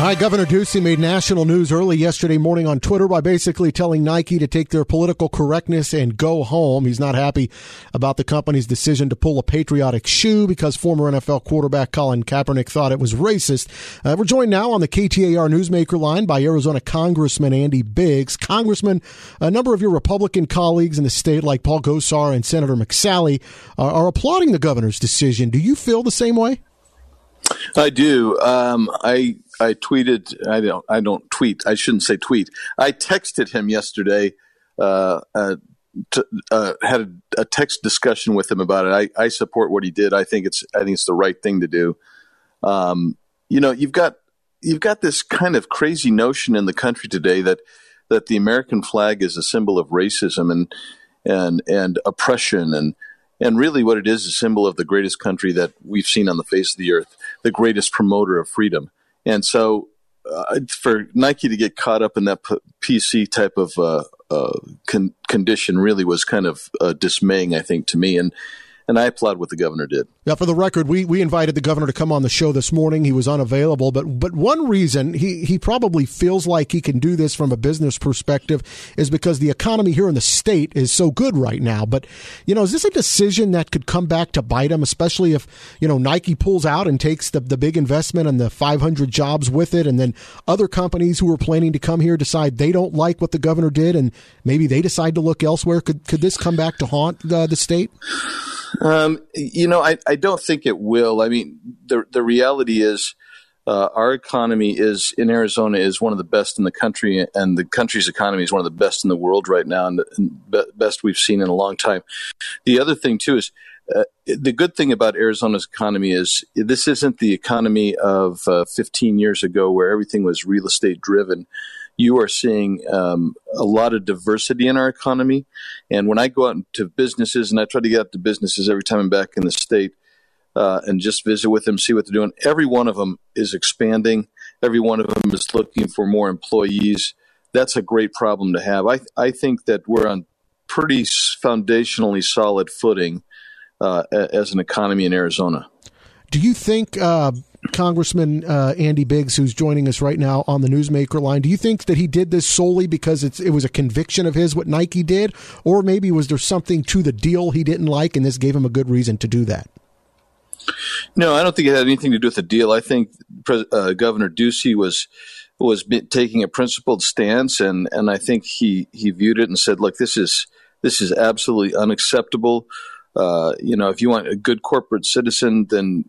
All right, Governor Ducey made national news early yesterday morning on Twitter by basically telling Nike to take their political correctness and go home. He's not happy about the company's decision to pull a patriotic shoe because former NFL quarterback Colin Kaepernick thought it was racist. We're joined now on the KTAR Newsmaker line by Arizona Congressman Andy Biggs. Congressman, a number of your Republican colleagues in the state, like Paul Gosar and Senator McSally, are applauding the governor's decision. Do you feel the same way? I do. I tweeted. I don't tweet. I shouldn't say tweet. I texted him yesterday. Had a text discussion with him about it. I support what he did. I think it's the right thing to do. You've got this kind of crazy notion in the country today that the American flag is a symbol of racism and oppression and really what it is a symbol of the greatest country that we've seen on the face of the earth, the greatest promoter of freedom. And so for Nike to get caught up in that PC type of condition really was kind of dismaying, I think, to me. And I applaud what the governor did. Now, for the record, we invited the governor to come on the show this morning. He was unavailable. But one reason he probably feels like he can do this from a business perspective is because the economy here in the state is so good right now. But, is this a decision that could come back to bite him, especially if, Nike pulls out and takes the big investment and the 500 jobs with it, and then other companies who are planning to come here decide they don't like what the governor did and maybe they decide to look elsewhere? Could this come back to haunt the state? I don't think it will. I mean, the reality is our economy in Arizona is one of the best in the country, and the country's economy is one of the best in the world right now, and best we've seen in a long time. The other thing, too, is the good thing about Arizona's economy is this isn't the economy of 15 years ago where everything was real estate driven. You are seeing a lot of diversity in our economy. And when I go out to businesses, and I try to get out to businesses every time I'm back in the state and just visit with them, see what they're doing, every one of them is expanding. Every one of them is looking for more employees. That's a great problem to have. I think that we're on pretty foundationally solid footing as an economy in Arizona. Do you think Congressman Andy Biggs, who's joining us right now on the Newsmaker line, do you think that he did this solely because it was a conviction of his, what Nike did, or maybe was there something to the deal he didn't like and this gave him a good reason to do that? No, I don't think it had anything to do with the deal. I think Governor Ducey was taking a principled stance, and I think he viewed it and said, look, this is absolutely unacceptable. If you want a good corporate citizen, then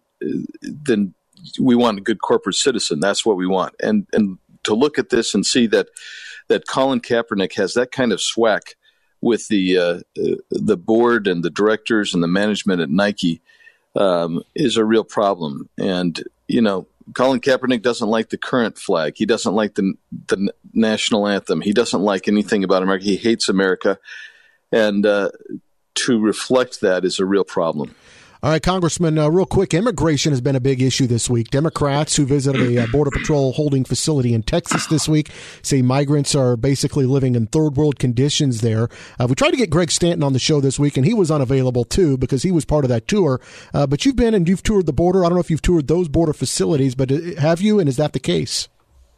we want a good corporate citizen. That's what we want. And to look at this and see that Colin Kaepernick has that kind of swag with the board and the directors and the management at Nike is a real problem. And, Colin Kaepernick doesn't like the current flag. He doesn't like the national anthem. He doesn't like anything about America. He hates America. And to reflect that is a real problem. All right, Congressman, real quick, immigration has been a big issue this week. Democrats who visited a Border Patrol holding facility in Texas this week say migrants are basically living in third world conditions there. We tried to get Greg Stanton on the show this week, and he was unavailable, too, because he was part of that tour. But you've been and you've toured the border. I don't know if you've toured those border facilities, but have you, and is that the case?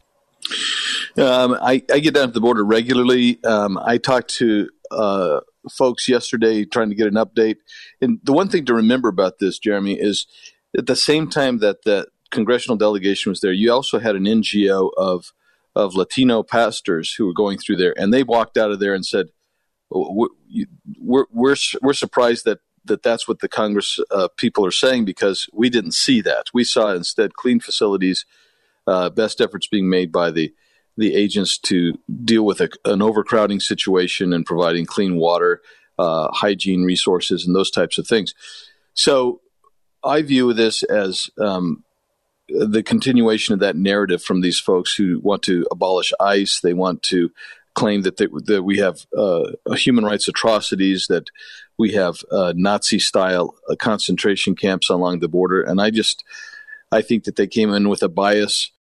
I get down to the border regularly. I talked to folks yesterday trying to get an update. And the one thing to remember about this, Jeremy, is at the same time that the congressional delegation was there, you also had an NGO of Latino pastors who were going through there, and they walked out of there and said, we're surprised that that's what the Congress people are saying, because we didn't see that. We saw instead clean facilities, best efforts being made by the agents to deal with an overcrowding situation and providing clean water, hygiene resources, and those types of things. So I view this as the continuation of that narrative from these folks who want to abolish ICE. They want to claim that we have human rights atrocities, that we have Nazi-style concentration camps along the border. And I think that they came in with a bias